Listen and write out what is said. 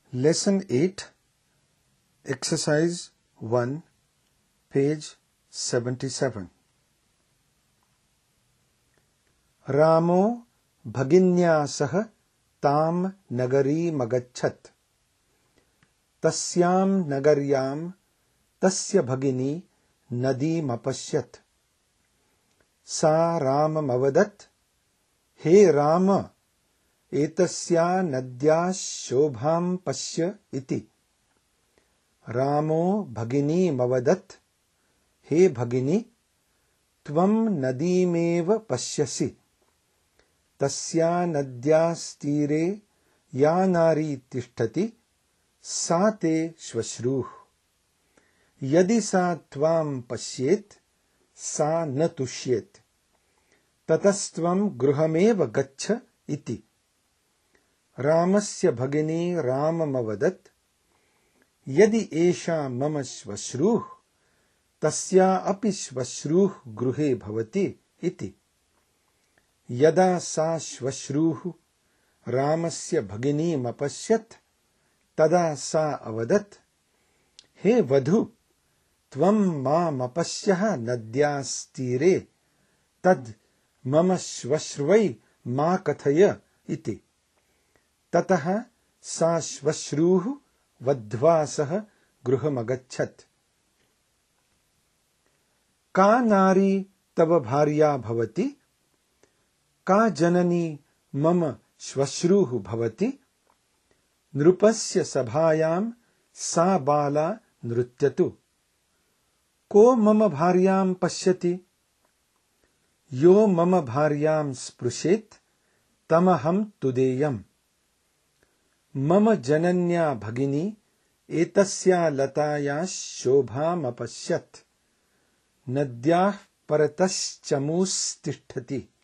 Lesson 8, Exercise 1, page 77. रामो भगिन्या सह ताम नगरीमगच्छत्। तस्यां नगर्यां तस्य भगिनी नदीमपश्यत्। सा राममवदत्, हे राम, एतस्या नद्याः शोभां पश्य इति। रामो भगिनीमवदत्, हे भगिनी, त्वं नदीमेव पश्यसि। तस्या नद्यास्तीरे या नारी तिष्ठति सा ते श्वश्रूः। यदि सा त्वां पश्येत् सा न तुष्येत्। ततस्त्वं गृहमेव गच्छ इति। रामस्य भगिनी राममवदत्, यदि एषा मम श्वश्रूः तस्या अपि श्वश्रूः गृहे भवति इति। यदा सा श्वश्रूः रामस्य भगिनीमपश्यत् तदा सा अवदत्, हे वधू, त्वं मामपश्यः नद्यास्तीरे, तद् मम श्वश्र्वै मा कथय इति। ततः सा श्वश्रूः वध्वा सह गृहमगच्छत्। का नारी तव भार्या भवति? का जननी मम श्वश्रूः भवति? नृपस्य सभायां सा बाला नृत्यतु। को मम भार्यां पश्यति? यो मम भार्यां स्पृशेत् तमहं तुदेयम्। मम जनन्या भगिनी एतस्या लतायाः शोभामपश्यत्। नद्याः परतश्चमूस्तिष्ठति।